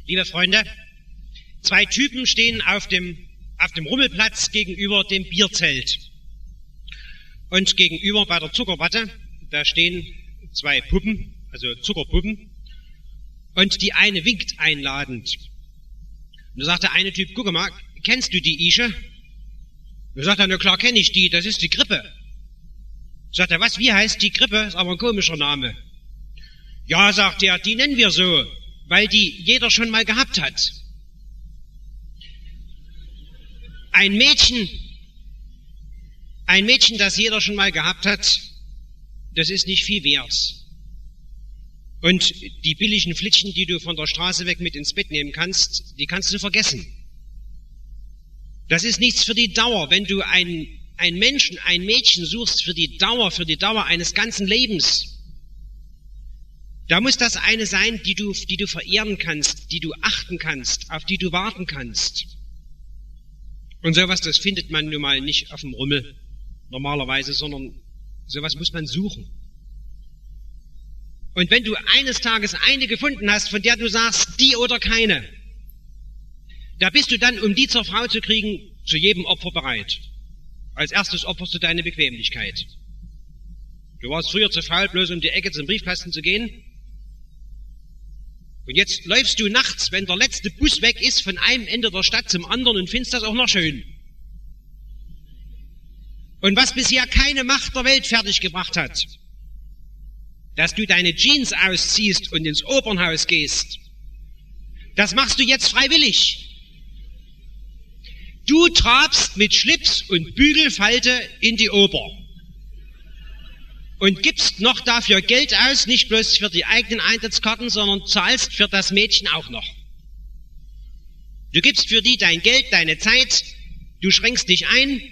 Liebe Freunde, zwei Typen stehen auf dem Rummelplatz gegenüber dem Bierzelt. Und gegenüber bei der Zuckerwatte, da stehen zwei Puppen, also Zuckerpuppen. Und die eine winkt einladend. Und da sagt der eine Typ, guck mal, kennst du die Ische? Da sagt er, na klar kenne ich die, das ist die Grippe. Sagt er, was, wie heißt die Grippe? Ist aber ein komischer Name. Ja, sagt er, die nennen wir so, weil die jeder schon mal gehabt hat. Ein Mädchen, das jeder schon mal gehabt hat, das ist nicht viel wert. Und die billigen Flittchen, die du von der Straße weg mit ins Bett nehmen kannst, die kannst du vergessen. Das ist nichts für die Dauer. Wenn du ein Mädchen suchst für die Dauer eines ganzen Lebens, da muss das eine sein, die du verehren kannst, die du achten kannst, auf die du warten kannst. Und sowas, das findet man nun mal nicht auf dem Rummel normalerweise, sondern sowas muss man suchen. Und wenn du eines Tages eine gefunden hast, von der du sagst, die oder keine, da bist du dann, um die zur Frau zu kriegen, zu jedem Opfer bereit. Als erstes opferst du deine Bequemlichkeit. Du warst früher zu faul, bloß um die Ecke zum Briefkasten zu gehen. Und jetzt läufst du nachts, wenn der letzte Bus weg ist, von einem Ende der Stadt zum anderen und findest das auch noch schön. Und was bisher keine Macht der Welt fertiggebracht hat, dass du deine Jeans ausziehst und ins Opernhaus gehst, das machst du jetzt freiwillig. Du trabst mit Schlips und Bügelfalte in die Oper und gibst noch dafür Geld aus, nicht bloß für die eigenen Eintrittskarten, sondern zahlst für das Mädchen auch noch. Du gibst für die dein Geld, deine Zeit, du schränkst dich ein,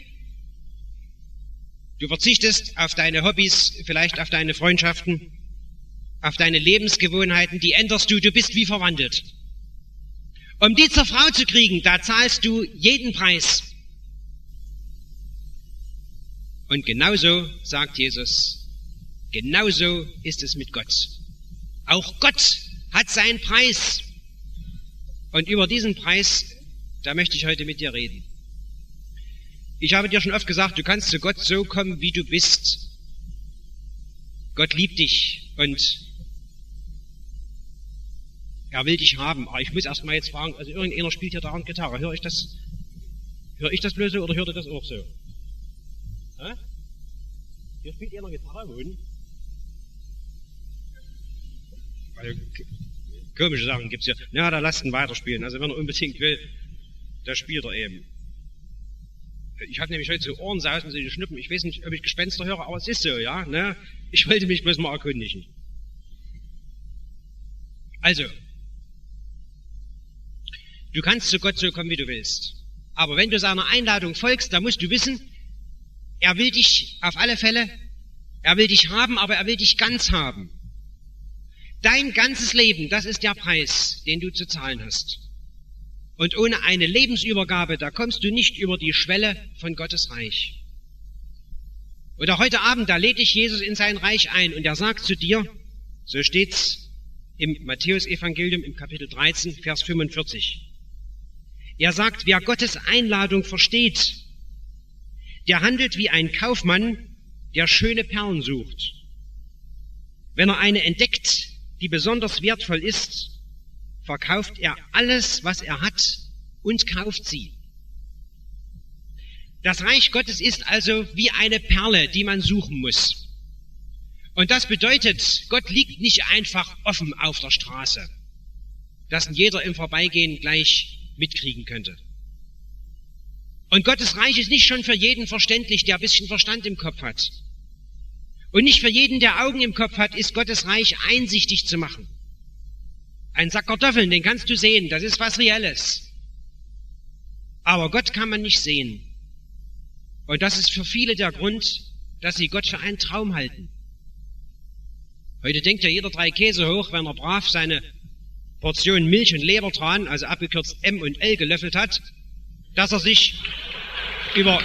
du verzichtest auf deine Hobbys, vielleicht auf deine Freundschaften, auf deine Lebensgewohnheiten, die änderst du, du bist wie verwandelt. Um die zur Frau zu kriegen, da zahlst du jeden Preis. Und genauso, sagt Jesus, genauso ist es mit Gott. Auch Gott hat seinen Preis. Und über diesen Preis, da möchte ich heute mit dir reden. Ich habe dir schon oft gesagt, du kannst zu Gott so kommen, wie du bist. Gott liebt dich und er will dich haben. Aber ich muss erst mal jetzt fragen, also irgendeiner spielt hier dauernd Gitarre. Höre ich das bloß so oder hört ihr das auch so? Hä? Hier spielt einer Gitarre, wohin? Also, komische Sachen gibt's hier. Na, da lasst ihn weiterspielen. Also wenn er unbedingt will, da spielt er eben. Ich habe nämlich heute so Ohrensausen, so Schnuppen. Ich weiß nicht, ob ich Gespenster höre, aber es ist so, ja. Ne? Ich wollte mich bloß mal erkundigen. Also, du kannst zu Gott so kommen, wie du willst. Aber wenn du seiner Einladung folgst, dann musst du wissen, er will dich auf alle Fälle, er will dich haben, aber er will dich ganz haben. Dein ganzes Leben, das ist der Preis, den du zu zahlen hast. Und ohne eine Lebensübergabe, da kommst du nicht über die Schwelle von Gottes Reich. Oder heute Abend, da lädt dich Jesus in sein Reich ein und er sagt zu dir, so steht's im Matthäus-Evangelium im Kapitel 13, Vers 45. Er sagt, wer Gottes Einladung versteht, der handelt wie ein Kaufmann, der schöne Perlen sucht. Wenn er eine entdeckt, die besonders wertvoll ist, verkauft er alles, was er hat und kauft sie. Das Reich Gottes ist also wie eine Perle, die man suchen muss. Und das bedeutet, Gott liegt nicht einfach offen auf der Straße, dass jeder im Vorbeigehen gleich mitkriegen könnte. Und Gottes Reich ist nicht schon für jeden verständlich, der ein bisschen Verstand im Kopf hat. Und nicht für jeden, der Augen im Kopf hat, ist Gottes Reich einsichtig zu machen. Ein Sack Kartoffeln, den kannst du sehen, das ist was Reelles. Aber Gott kann man nicht sehen. Und das ist für viele der Grund, dass sie Gott für einen Traum halten. Heute denkt ja jeder 3 Käse hoch, wenn er brav seine Portion Milch und Lebertran, also abgekürzt M und L, gelöffelt hat, dass er sich über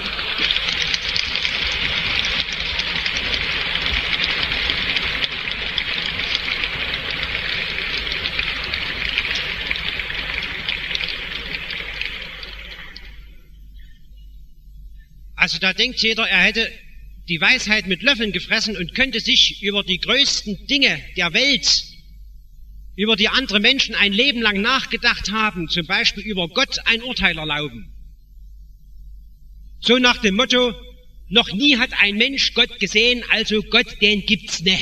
Also da denkt jeder, er hätte die Weisheit mit Löffeln gefressen und könnte sich über die größten Dinge der Welt, über die andere Menschen ein Leben lang nachgedacht haben, zum Beispiel über Gott ein Urteil erlauben. So nach dem Motto, noch nie hat ein Mensch Gott gesehen, also Gott, den gibt's ne.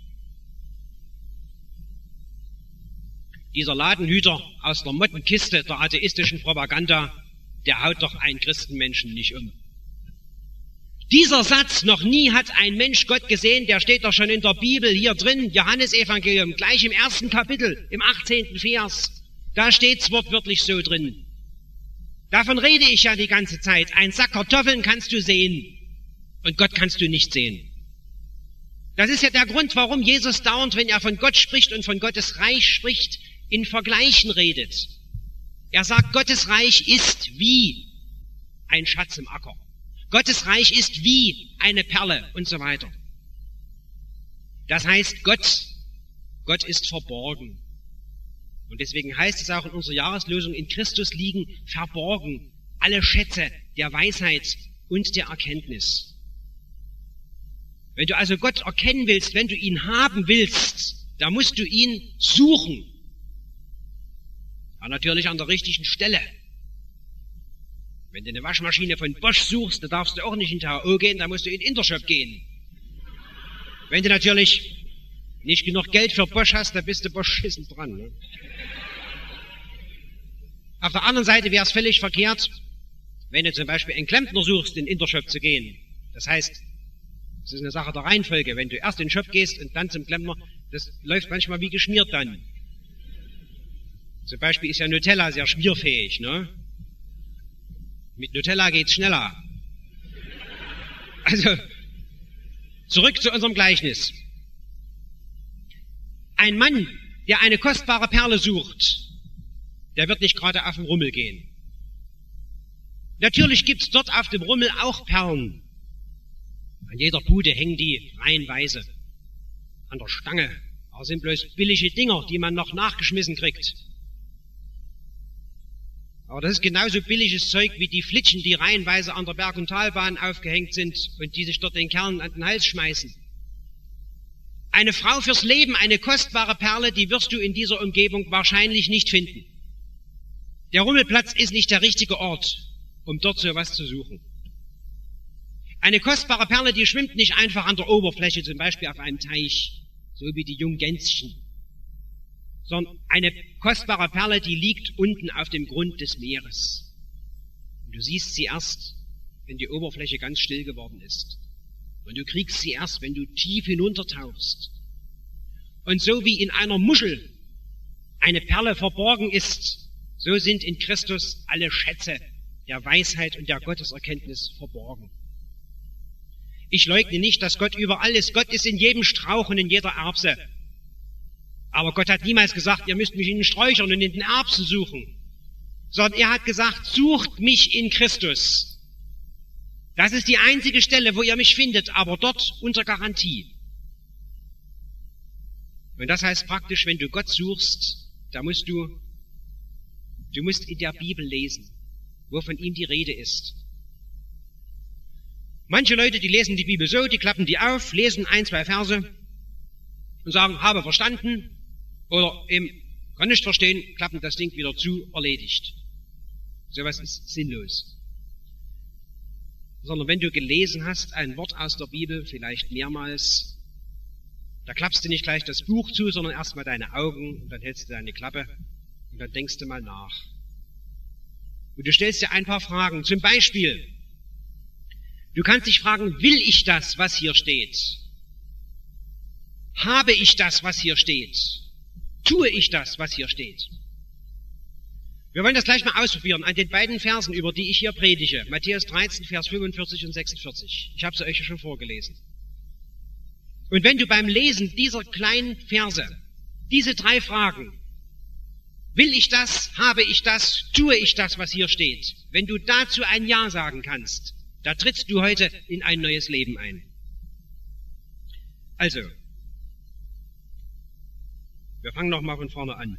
Dieser Ladenhüter aus der Mottenkiste der atheistischen Propaganda, der haut doch einen Christenmenschen nicht um. Dieser Satz, noch nie hat ein Mensch Gott gesehen, der steht doch schon in der Bibel hier drin, Johannesevangelium, gleich im 1. Kapitel, im 18. Vers. Da steht's wortwörtlich so drin. Davon rede ich ja die ganze Zeit. Ein Sack Kartoffeln kannst du sehen und Gott kannst du nicht sehen. Das ist ja der Grund, warum Jesus dauernd, wenn er von Gott spricht und von Gottes Reich spricht, in Vergleichen redet. Er sagt, Gottes Reich ist wie ein Schatz im Acker. Gottes Reich ist wie eine Perle und so weiter. Das heißt, Gott ist verborgen. Und deswegen heißt es auch in unserer Jahreslosung, in Christus liegen verborgen alle Schätze der Weisheit und der Erkenntnis. Wenn du also Gott erkennen willst, wenn du ihn haben willst, da musst du ihn suchen. Aber natürlich an der richtigen Stelle. Wenn du eine Waschmaschine von Bosch suchst, da darfst du auch nicht in den HO gehen, da musst du in den Intershop gehen. Wenn du natürlich nicht genug Geld für Bosch hast, da bist du beschissen dran. Ne? Auf der anderen Seite wäre es völlig verkehrt, wenn du zum Beispiel einen Klempner suchst, in den Intershop zu gehen. Das heißt, es ist eine Sache der Reihenfolge. Wenn du erst in den Shop gehst und dann zum Klempner, das läuft manchmal wie geschmiert dann. Zum Beispiel ist ja Nutella sehr schmierfähig, ne? Mit Nutella geht's schneller. Also, zurück zu unserem Gleichnis. Ein Mann, der eine kostbare Perle sucht, der wird nicht gerade auf den Rummel gehen. Natürlich gibt's dort auf dem Rummel auch Perlen. An jeder Bude hängen die reihenweise an der Stange. Aber sind bloß billige Dinger, die man noch nachgeschmissen kriegt. Aber das ist genauso billiges Zeug wie die Flitschen, die reihenweise an der Berg- und Talbahn aufgehängt sind und die sich dort den Kerlen an den Hals schmeißen. Eine Frau fürs Leben, eine kostbare Perle, die wirst du in dieser Umgebung wahrscheinlich nicht finden. Der Rummelplatz ist nicht der richtige Ort, um dort so was zu suchen. Eine kostbare Perle, die schwimmt nicht einfach an der Oberfläche, zum Beispiel auf einem Teich, so wie die Junggänschen. Sondern eine kostbare Perle, die liegt unten auf dem Grund des Meeres. Und du siehst sie erst, wenn die Oberfläche ganz still geworden ist. Und du kriegst sie erst, wenn du tief hinuntertauchst. Und so wie in einer Muschel eine Perle verborgen ist, so sind in Christus alle Schätze der Weisheit und der Gotteserkenntnis verborgen. Ich leugne nicht, dass Gott überall ist. Gott ist in jedem Strauch und in jeder Erbse. Aber Gott hat niemals gesagt, ihr müsst mich in den Sträuchern und in den Erbsen suchen. Sondern er hat gesagt, sucht mich in Christus. Das ist die einzige Stelle, wo ihr mich findet, aber dort unter Garantie. Und das heißt praktisch, wenn du Gott suchst, da musst du in der Bibel lesen, wo von ihm die Rede ist. Manche Leute, die lesen die Bibel so, die klappen die auf, lesen 1, 2 Verse und sagen, habe verstanden, oder eben, kann nicht verstehen, klappen das Ding wieder zu, erledigt. Sowas ist sinnlos. Sondern wenn du gelesen hast, ein Wort aus der Bibel, vielleicht mehrmals, da klappst du nicht gleich das Buch zu, sondern erstmal deine Augen und dann hältst du deine Klappe und dann denkst du mal nach. Und du stellst dir ein paar Fragen. Zum Beispiel, du kannst dich fragen, will ich das, was hier steht? Habe ich das, was hier steht? Tue ich das, was hier steht? Wir wollen das gleich mal ausprobieren an den beiden Versen, über die ich hier predige. Matthäus 13, Vers 45 und 46. Ich habe sie euch ja schon vorgelesen. Und wenn du beim Lesen dieser kleinen Verse, diese 3 Fragen, will ich das, habe ich das, tue ich das, was hier steht, wenn du dazu ein Ja sagen kannst, da trittst du heute in ein neues Leben ein. Also, wir fangen nochmal von vorne an.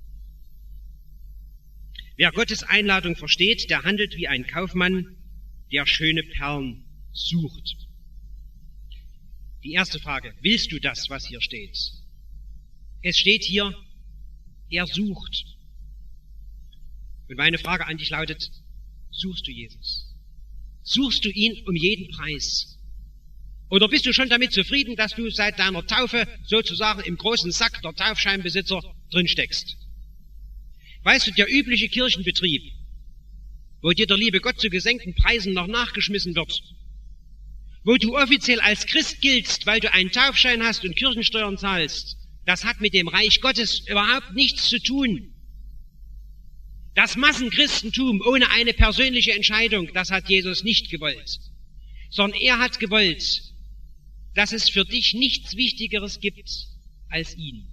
Wer Gottes Einladung versteht, der handelt wie ein Kaufmann, der schöne Perlen sucht. Die erste Frage, willst du das, was hier steht? Es steht hier, er sucht. Und meine Frage an dich lautet, suchst du Jesus? Suchst du ihn um jeden Preis? Oder bist du schon damit zufrieden, dass du seit deiner Taufe sozusagen im großen Sack der Taufscheinbesitzer drin steckst? Weißt du, der übliche Kirchenbetrieb, wo dir der liebe Gott zu gesenkten Preisen noch nachgeschmissen wird, wo du offiziell als Christ giltst, weil du einen Taufschein hast und Kirchensteuern zahlst, das hat mit dem Reich Gottes überhaupt nichts zu tun. Das Massenchristentum ohne eine persönliche Entscheidung, das hat Jesus nicht gewollt, sondern er hat gewollt, dass es für dich nichts Wichtigeres gibt als ihn.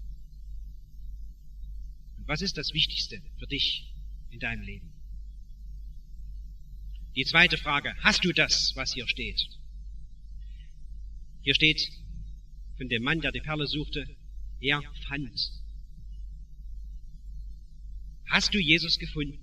Und was ist das Wichtigste für dich in deinem Leben? Die zweite Frage, hast du das, was hier steht? Hier steht von dem Mann, der die Perle suchte, er fand. Hast du Jesus gefunden?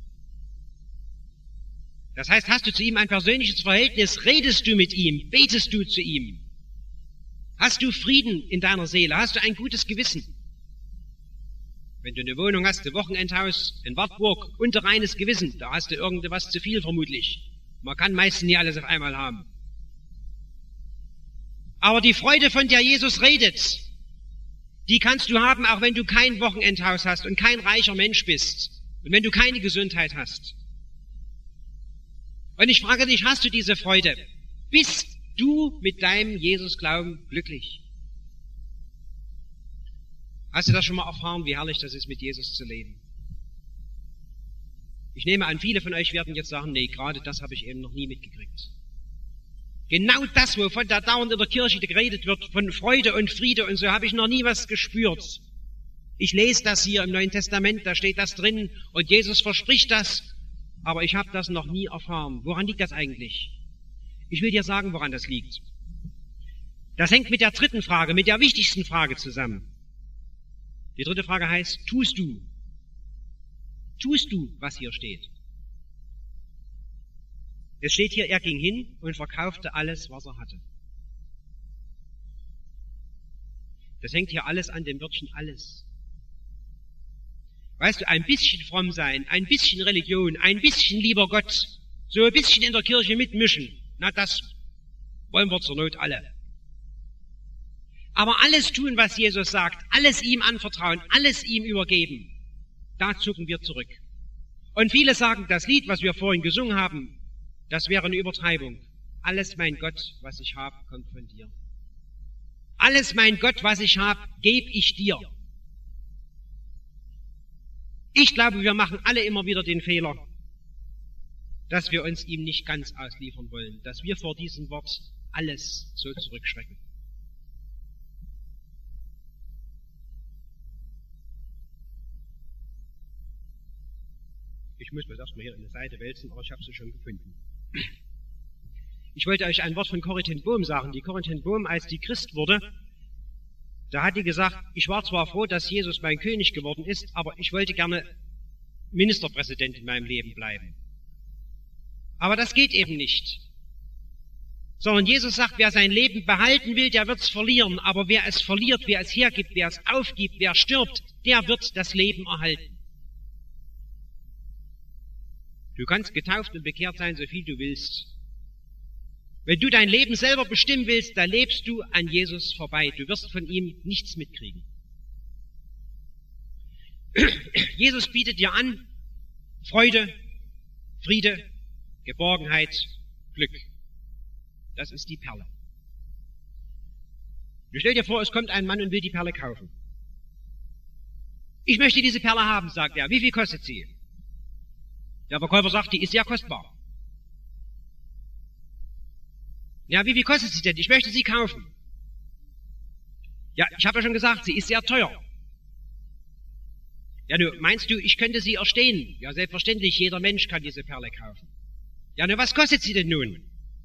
Das heißt, hast du zu ihm ein persönliches Verhältnis? Redest du mit ihm? Betest du zu ihm? Hast du Frieden in deiner Seele? Hast du ein gutes Gewissen? Wenn du eine Wohnung hast, ein Wochenendhaus in Wartburg, unter reines Gewissen, da hast du irgendwas zu viel vermutlich. Man kann meistens nie alles auf einmal haben. Aber die Freude, von der Jesus redet, die kannst du haben, auch wenn du kein Wochenendhaus hast und kein reicher Mensch bist und wenn du keine Gesundheit hast. Und ich frage dich, hast du diese Freude? Bist du mit deinem Jesus-Glauben glücklich? Hast du das schon mal erfahren, wie herrlich das ist, mit Jesus zu leben? Ich nehme an, viele von euch werden jetzt sagen, nee, gerade das habe ich eben noch nie mitgekriegt. Genau das, wovon da dauernd in der Kirche geredet wird, von Freude und Friede und so, habe ich noch nie was gespürt. Ich lese das hier im Neuen Testament, da steht das drin und Jesus verspricht das, aber ich habe das noch nie erfahren. Woran liegt das eigentlich? Ich will dir sagen, woran das liegt. Das hängt mit der dritten Frage, mit der wichtigsten Frage zusammen. Die dritte Frage heißt, tust du? Tust du, was hier steht? Es steht hier, er ging hin und verkaufte alles, was er hatte. Das hängt hier alles an dem Wörtchen alles. Weißt du, ein bisschen fromm sein, ein bisschen Religion, ein bisschen lieber Gott, so ein bisschen in der Kirche mitmischen, na das wollen wir zur Not alle. Aber alles tun, was Jesus sagt, alles ihm anvertrauen, alles ihm übergeben, da zucken wir zurück. Und viele sagen, das Lied, was wir vorhin gesungen haben, das wäre eine Übertreibung. Alles, mein Gott, was ich habe, kommt von dir. Alles, mein Gott, was ich habe, gebe ich dir. Ich glaube, wir machen alle immer wieder den Fehler, dass wir uns ihm nicht ganz ausliefern wollen, dass wir vor diesem Wort alles so zurückschrecken. Ich muss mir das erstmal hier in die Seite wälzen, aber ich habe sie schon gefunden. Ich wollte euch ein Wort von Corrie ten Boom sagen. Die Corrie ten Boom, als die Christ wurde, da hat die gesagt, ich war zwar froh, dass Jesus mein König geworden ist, aber ich wollte gerne Ministerpräsident in meinem Leben bleiben. Aber das geht eben nicht. Sondern Jesus sagt, wer sein Leben behalten will, der wird es verlieren. Aber wer es verliert, wer es hergibt, wer es aufgibt, wer stirbt, der wird das Leben erhalten. Du kannst getauft und bekehrt sein, so viel du willst. Wenn du dein Leben selber bestimmen willst, dann lebst du an Jesus vorbei. Du wirst von ihm nichts mitkriegen. Jesus bietet dir an Freude, Friede, Geborgenheit, Glück. Das ist die Perle. Du stell dir vor, es kommt ein Mann und will die Perle kaufen. Ich möchte diese Perle haben, sagt er. Wie viel kostet sie? Der Verkäufer sagt, die ist sehr kostbar. Ja, wie viel kostet sie denn? Ich möchte sie kaufen. Ja, ich habe ja schon gesagt, sie ist sehr teuer. Ja, du, meinst du, ich könnte sie erstehen? Ja, selbstverständlich, jeder Mensch kann diese Perle kaufen. Ja, nur was kostet sie denn nun?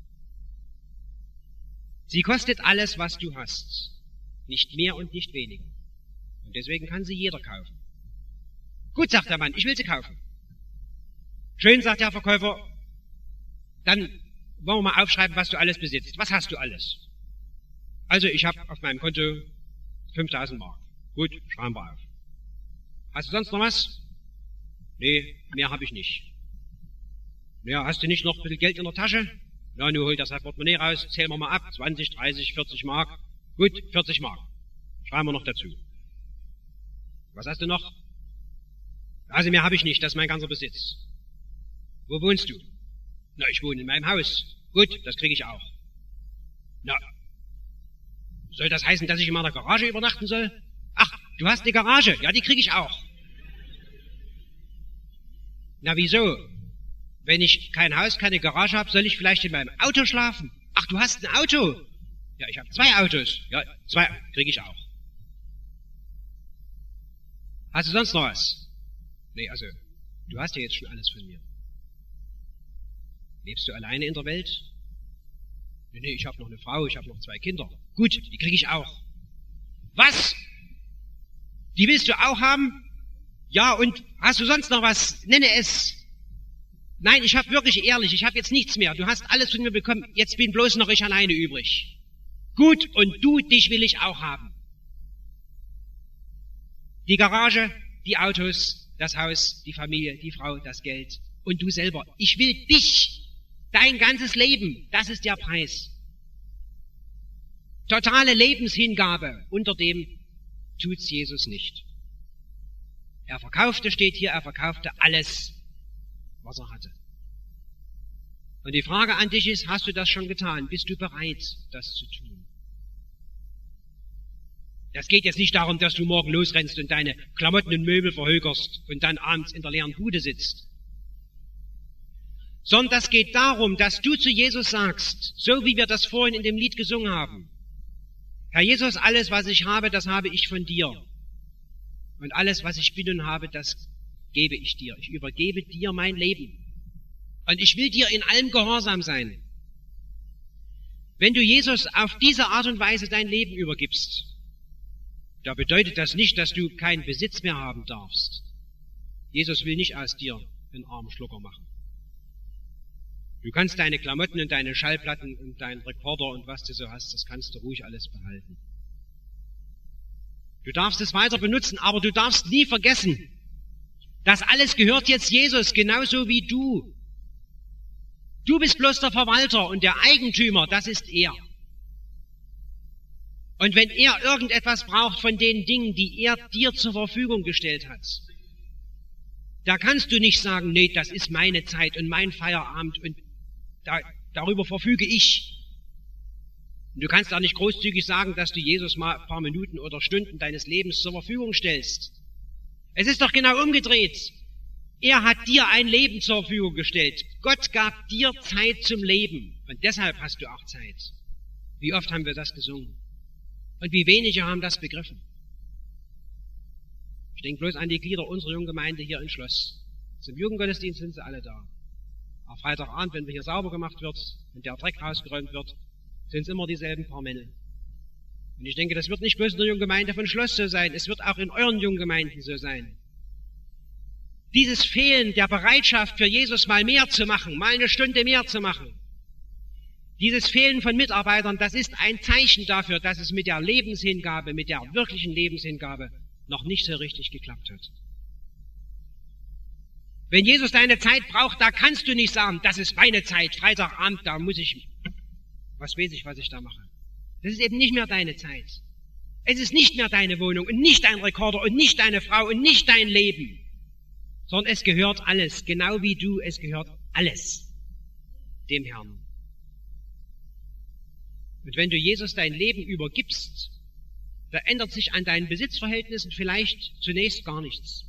Sie kostet alles, was du hast. Nicht mehr und nicht weniger. Und deswegen kann sie jeder kaufen. Gut, sagt der Mann, ich will sie kaufen. Schön, sagt der Verkäufer, dann wollen wir mal aufschreiben, was du alles besitzt. Was hast du alles? Also ich habe auf meinem Konto 5.000 Mark. Gut, schreiben wir auf. Hast du sonst noch was? Nee, mehr habe ich nicht. Ja, hast du nicht noch ein bisschen Geld in der Tasche? Ja, nun hol das Portemonnaie raus, zählen wir mal ab. 20, 30, 40 Mark. Gut, 40 Mark. Schreiben wir noch dazu. Was hast du noch? Also mehr habe ich nicht, das ist mein ganzer Besitz. Wo wohnst du? Na, ich wohne in meinem Haus. Gut, das kriege ich auch. Na, soll das heißen, dass ich in meiner Garage übernachten soll? Ach, du hast eine Garage. Ja, die kriege ich auch. Na, wieso? Wenn ich kein Haus, keine Garage habe, soll ich vielleicht in meinem Auto schlafen? Ach, du hast ein Auto. Ja, ich habe 2 Autos. Ja, 2 kriege ich auch. Hast du sonst noch was? Nee, also, du hast ja jetzt schon alles von mir. Lebst du alleine in der Welt? Nee, ich habe noch eine Frau, ich habe noch 2 Kinder. Gut, die kriege ich auch. Was? Die willst du auch haben? Ja, und hast du sonst noch was? Nenne es. Nein, ich habe wirklich ehrlich, ich habe jetzt nichts mehr. Du hast alles von mir bekommen, jetzt bin bloß noch ich alleine übrig. Gut, und du, dich will ich auch haben. Die Garage, die Autos, das Haus, die Familie, die Frau, das Geld und du selber. Ich will dich, dein ganzes Leben, das ist der Preis. Totale Lebenshingabe, unter dem tut's Jesus nicht. Er verkaufte, steht hier, er verkaufte alles, was er hatte. Und die Frage an dich ist, hast du das schon getan? Bist du bereit, das zu tun? Das geht jetzt nicht darum, dass du morgen losrennst und deine Klamotten und Möbel verhökerst und dann abends in der leeren Bude sitzt. Sondern das geht darum, dass du zu Jesus sagst, so wie wir das vorhin in dem Lied gesungen haben. Herr Jesus, alles, was ich habe, das habe ich von dir. Und alles, was ich bin und habe, das gebe ich dir. Ich übergebe dir mein Leben. Und ich will dir in allem gehorsam sein. Wenn du Jesus auf diese Art und Weise dein Leben übergibst, da bedeutet das nicht, dass du keinen Besitz mehr haben darfst. Jesus will nicht aus dir einen armen Schlucker machen. Du kannst deine Klamotten und deine Schallplatten und deinen Rekorder und was du so hast, das kannst du ruhig alles behalten. Du darfst es weiter benutzen, aber du darfst nie vergessen, das alles gehört jetzt Jesus, genauso wie du. Du bist bloß der Verwalter und der Eigentümer, das ist er. Und wenn er irgendetwas braucht von den Dingen, die er dir zur Verfügung gestellt hat, da kannst du nicht sagen, nee, das ist meine Zeit und mein Feierabend und darüber verfüge ich. Und du kannst auch nicht großzügig sagen, dass du Jesus mal ein paar Minuten oder Stunden deines Lebens zur Verfügung stellst. Es ist doch genau umgedreht. Er hat dir ein Leben zur Verfügung gestellt. Gott gab dir Zeit zum Leben. Und deshalb hast du auch Zeit. Wie oft haben wir das gesungen? Und wie wenige haben das begriffen? Ich denke bloß an die Glieder unserer Junggemeinde hier im Schloss. Zum Jugendgottesdienst sind sie alle da. Am Freitagabend, wenn hier sauber gemacht wird, wenn der Dreck rausgeräumt wird, sind es immer dieselben paar Männer. Und ich denke, das wird nicht bloß in der Junggemeinde von Schloss so sein, es wird auch in euren Junggemeinden so sein. Dieses Fehlen der Bereitschaft für Jesus mal mehr zu machen, mal eine Stunde mehr zu machen, dieses Fehlen von Mitarbeitern, das ist ein Zeichen dafür, dass es mit der Lebenshingabe, mit der wirklichen Lebenshingabe noch nicht so richtig geklappt hat. Wenn Jesus deine Zeit braucht, da kannst du nicht sagen, das ist meine Zeit, Freitagabend, da muss ich, was weiß ich, was ich da mache. Das ist eben nicht mehr deine Zeit. Es ist nicht mehr deine Wohnung und nicht dein Rekorder und nicht deine Frau und nicht dein Leben, sondern es gehört alles, genau wie du, es gehört alles dem Herrn. Und wenn du Jesus dein Leben übergibst, da ändert sich an deinen Besitzverhältnissen vielleicht zunächst gar nichts.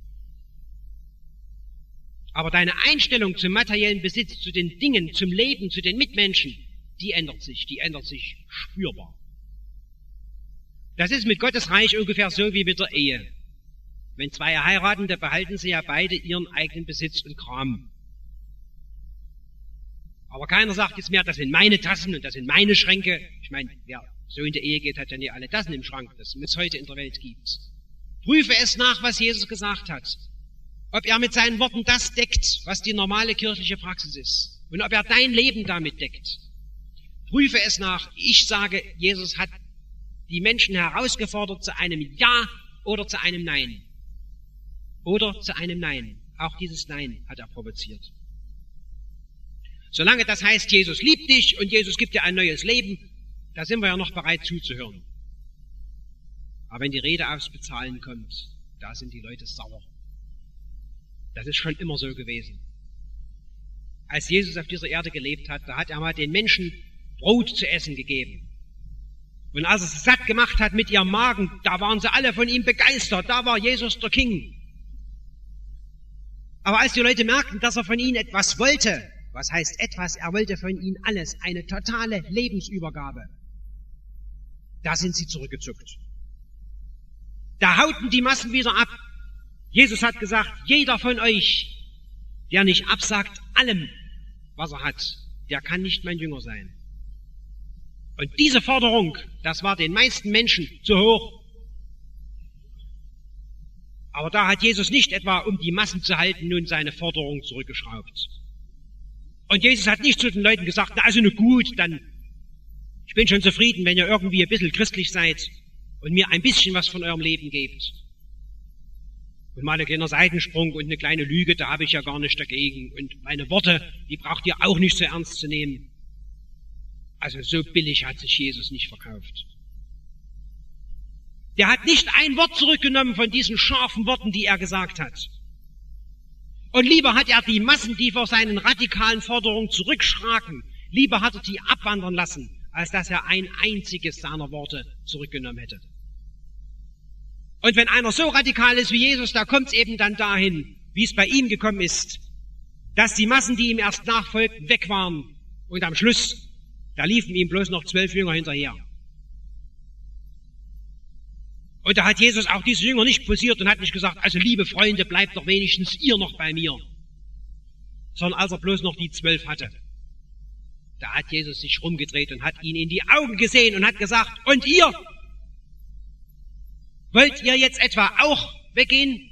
Aber deine Einstellung zum materiellen Besitz, zu den Dingen, zum Leben, zu den Mitmenschen, die ändert sich spürbar. Das ist mit Gottes Reich ungefähr so wie mit der Ehe. Wenn 2 heiraten, da behalten sie ja beide ihren eigenen Besitz und Kram. Aber keiner sagt jetzt mehr, das sind meine Tassen und das sind meine Schränke. Ich meine, wer so in der Ehe geht, hat ja nicht alle Tassen im Schrank, das es heute in der Welt gibt. Prüfe es nach, was Jesus gesagt hat. Ob er mit seinen Worten das deckt, was die normale kirchliche Praxis ist. und ob er dein Leben damit deckt. Prüfe es nach. Ich sage, Jesus hat die Menschen herausgefordert zu einem Ja oder zu einem Nein. Oder zu einem Nein. Auch dieses Nein hat er provoziert. Solange das heißt, Jesus liebt dich und Jesus gibt dir ein neues Leben, da sind wir ja noch bereit zuzuhören. Aber wenn die Rede aufs Bezahlen kommt, da sind die Leute sauer. Das ist schon immer so gewesen. Als Jesus auf dieser Erde gelebt hat, da hat er mal den Menschen Brot zu essen gegeben. Und als er es satt gemacht hat mit ihrem Magen, da waren sie alle von ihm begeistert. Da war Jesus der King. Aber als die Leute merkten, dass er von ihnen etwas wollte, was heißt etwas? Er wollte von ihnen alles, eine totale Lebensübergabe. Da sind sie zurückgezuckt. Da hauten die Massen wieder ab. Jesus hat gesagt, jeder von euch, der nicht absagt allem, was er hat, der kann nicht mein Jünger sein. Und diese Forderung, das war den meisten Menschen zu hoch. Aber da hat Jesus nicht etwa, um die Massen zu halten, nun seine Forderung zurückgeschraubt. Und Jesus hat nicht zu den Leuten gesagt, na also nur gut, dann, ich bin schon zufrieden, wenn ihr irgendwie ein bisschen christlich seid und mir ein bisschen was von eurem Leben gebt. Und mal ein kleiner Seitensprung und eine kleine Lüge, da habe ich ja gar nicht dagegen. Und meine Worte, die braucht ihr auch nicht so ernst zu nehmen. Also so billig hat sich Jesus nicht verkauft. Der hat nicht ein Wort zurückgenommen von diesen scharfen Worten, die er gesagt hat. Und lieber hat er die Massen, die vor seinen radikalen Forderungen zurückschraken, lieber hat er die abwandern lassen, als dass er ein einziges seiner Worte zurückgenommen hätte. Und wenn einer so radikal ist wie Jesus, da kommt es eben dann dahin, wie es bei ihm gekommen ist, dass die Massen, die ihm erst nachfolgten, weg waren. Und am Schluss, da liefen ihm bloß noch 12 Jünger hinterher. Und da hat Jesus auch diese Jünger nicht posiert und hat nicht gesagt, also liebe Freunde, bleibt doch wenigstens ihr noch bei mir. Sondern als er bloß noch die 12 hatte, da hat Jesus sich rumgedreht und hat ihn in die Augen gesehen und hat gesagt, und ihr? Wollt ihr jetzt etwa auch weggehen?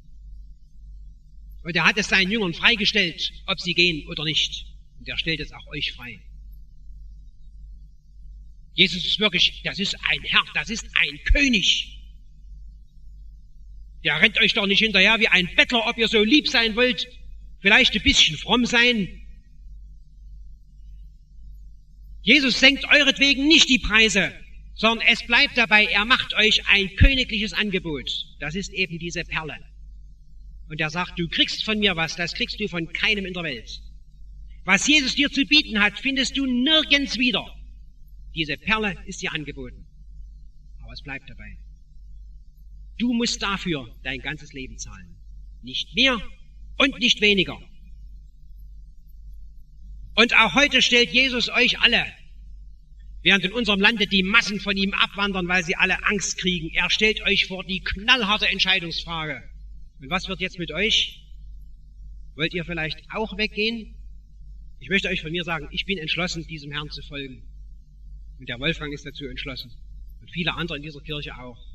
Und er hat es seinen Jüngern freigestellt, ob sie gehen oder nicht. Und er stellt es auch euch frei. Jesus ist wirklich, das ist ein Herr, das ist ein König. Der rennt euch doch nicht hinterher wie ein Bettler, ob ihr so lieb sein wollt, vielleicht ein bisschen fromm sein. Jesus senkt euretwegen nicht die Preise, sondern es bleibt dabei, er macht euch ein königliches Angebot. Das ist eben diese Perle. Und er sagt, du kriegst von mir was, das kriegst du von keinem in der Welt. Was Jesus dir zu bieten hat, findest du nirgends wieder. Diese Perle ist dir angeboten. Aber es bleibt dabei. Du musst dafür dein ganzes Leben zahlen. Nicht mehr und nicht weniger. Und auch heute stellt Jesus euch alle, während in unserem Lande die Massen von ihm abwandern, weil sie alle Angst kriegen, er stellt euch vor die knallharte Entscheidungsfrage. Und was wird jetzt mit euch? Wollt ihr vielleicht auch weggehen? Ich möchte euch von mir sagen, ich bin entschlossen, diesem Herrn zu folgen. Und der Wolfgang ist dazu entschlossen. Und viele andere in dieser Kirche auch.